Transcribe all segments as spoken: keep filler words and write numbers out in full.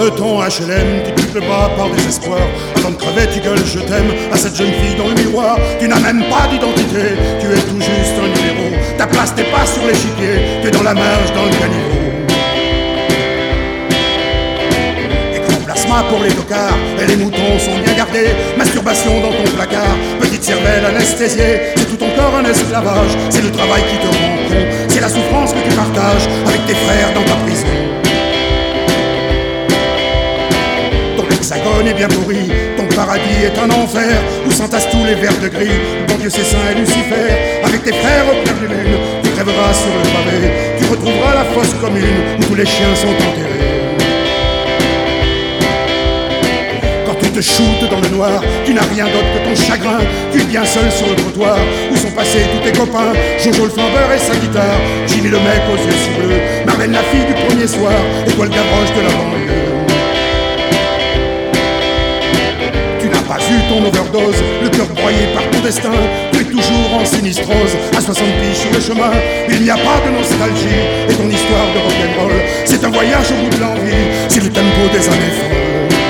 ton H L M, tu piques le bras par désespoir. Avant de crever, tu gueules je t'aime à cette jeune fille dans le miroir. Tu n'as même pas d'identité, tu es tout juste un numéro. Ta place n'est pas sur l'échiquier, tu es dans la marge, dans le caniveau. Plasma pour les tocards, et les moutons sont bien gardés. Masturbation dans ton placard, petite cervelle anesthésiée. C'est tout ton corps un esclavage, c'est le travail qui te rend con. C'est la souffrance que tu partages avec tes frères dans ta prison. Ton hexagone est bien pourri, ton paradis est un enfer où s'entassent tous les vers de gris. Bon Dieu c'est saint et Lucifer. Avec tes frères au clair de lune, tu crèveras sur le pavé. Tu retrouveras la fosse commune où tous les chiens sont enterrés. Tu te shootes dans le noir, tu n'as rien d'autre que ton chagrin. Tu es bien seul sur le trottoir, où sont passés tous tes copains. Jojo le flambeur et sa guitare, Jimmy le mec aux yeux si bleus, Marlène la fille du premier soir, et toi le gavroche de la banlieue. Tu n'as pas eu ton overdose, le cœur broyé par ton destin. Tu es toujours en sinistrose, à soixante piges sur le chemin. Il n'y a pas de nostalgie, et ton histoire de rock'n'roll, c'est un voyage au bout de l'envie, c'est le tempo des années folles.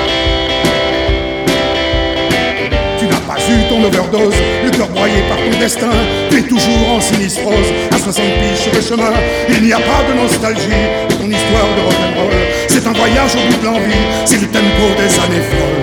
Ton overdose, le cœur broyé par ton destin. Tu es toujours en sinistrose, à soixante piges sur le chemin. Il n'y a pas de nostalgie, ton histoire de rock'n'roll, c'est un voyage au bout de l'envie, c'est le tempo des années folles.